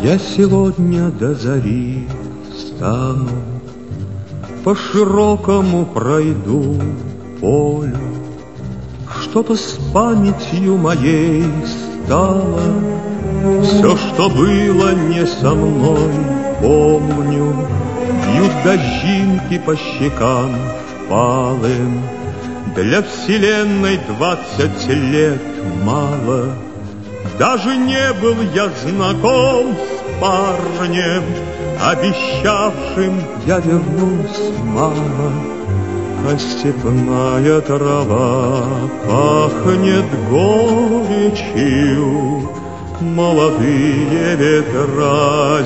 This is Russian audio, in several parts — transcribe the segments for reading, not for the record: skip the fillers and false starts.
Я сегодня до зари встану, по широкому пройду полю, чтобы с памятью моей стало все, что было не со мной, помню. Бьют дождинки по щекам впалым. Для вселенной 20 лет мало. Даже не был я знаком с парнем, обещавшим я вернусь, мама. А степная трава пахнет горечью, молодые ветра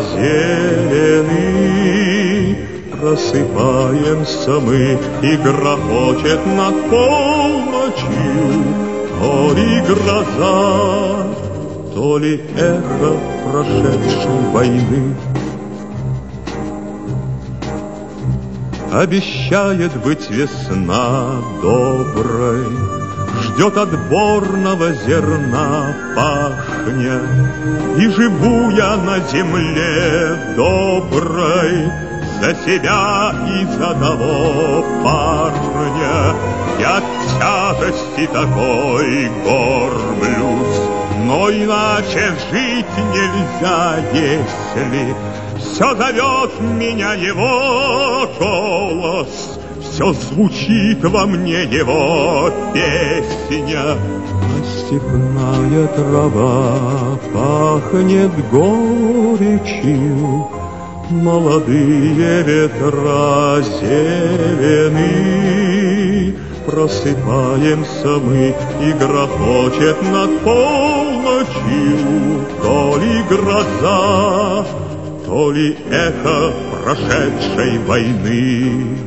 зелени. Просыпаемся мы, и грохочет над полночью то ли гроза, то ли эхо прошедшей войны. Обещает быть весна доброй, ждет отборного зерна пашня. И живу я на земле доброй за себя и за того парня. Я от тягости такой горблюсь, но иначе жить нельзя, если все зовет меня его голос, все звучит во мне его песня. А степная трава пахнет горечью, молодые ветра зелени. Просыпаемся мы, и грохочет над полночью то ли гроза, то ли эхо прошедшей войны.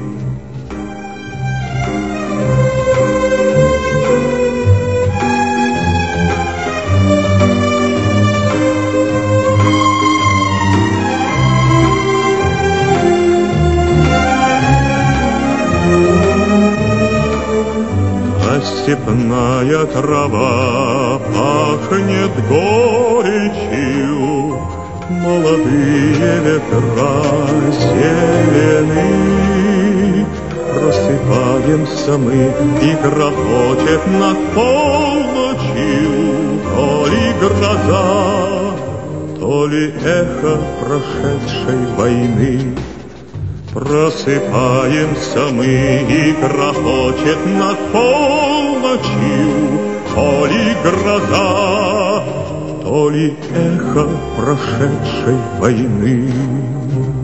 Степная трава пахнет горечью, молодые ветра зелени. Просыпаемся мы, и грохочет над полночью то ли гроза, то ли эхо прошедшей войны. Просыпаемся мы, и грохочет над полночью то ли гроза, то ли эхо прошедшей войны.